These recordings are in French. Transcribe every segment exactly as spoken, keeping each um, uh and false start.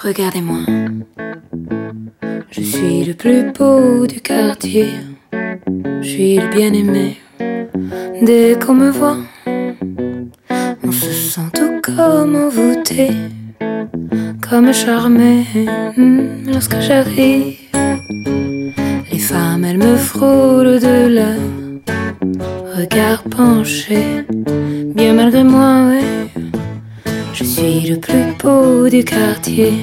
Regardez-moi, je suis le plus beau du quartier, je suis le bien-aimé. Dès qu'on me voit, on se sent tout comme envoûté, comme charmé. Lorsque j'arrive, les femmes elles me frôlent de leur regard penché. Bien malgré moi, ouais, je suis le plus beau du quartier.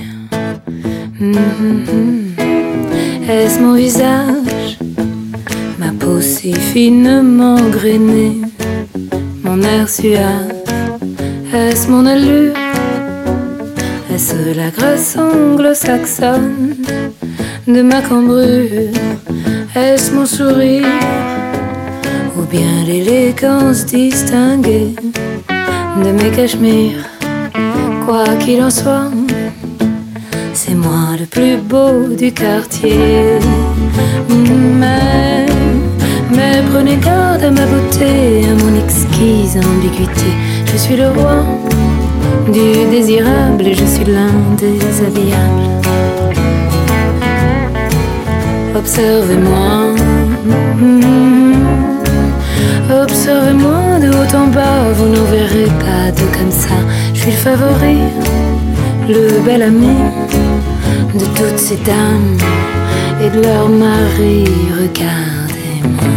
Mmh. Est-ce mon visage, ma peau si finement grainée, mon air suave? Est-ce mon allure? Est-ce la grâce anglo-saxonne de ma cambrure? Est-ce mon sourire? Ou bien l'élégance distinguée de mes cachemires? Quoi qu'il en soit, c'est moi le plus beau du quartier. Mais, mais prenez garde à ma beauté, à mon exquise ambiguïté. Je suis le roi du désirable et je suis l'un des habillables. Observez-moi, observez-moi de haut en bas, vous n'en verrez pas de comme ça. Je suis le favori, le bel ami de toutes ces dames et de leurs maris. Regardez-moi.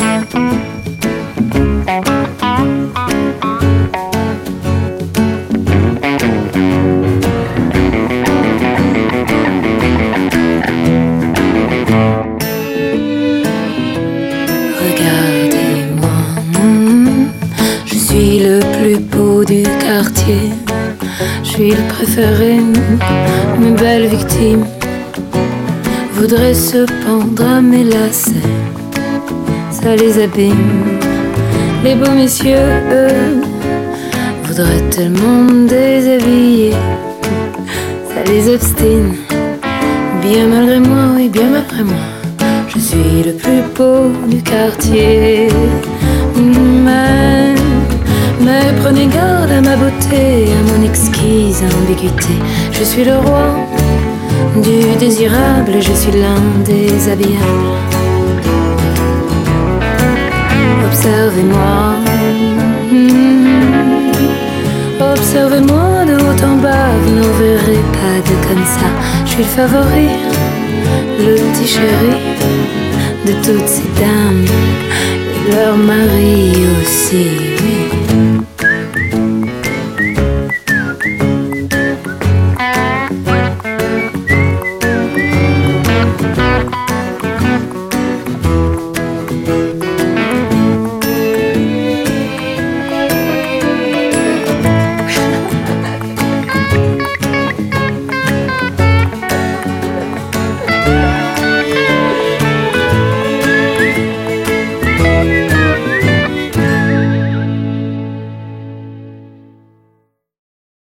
Regardez-moi, je suis le plus beau du quartier. Je suis le préféré, mes belles victimes voudraient se pendre à mes lacets. Ça les abîme. Les beaux messieurs, eux, voudraient tellement me déshabiller. Ça les obstine. Bien malgré moi, oui, bien malgré moi, je suis le plus beau du quartier. Mais, mais prenez garde à ma beauté, à mon exquise ambiguïté. Je suis le roi du désirable et je suis l'un des habillables. Observez-moi, mmh. Observez-moi de haut en bas, vous n'en verrez pas de comme ça. Je suis le favori, le petit chéri de toutes ces dames et leurs maris aussi, oui.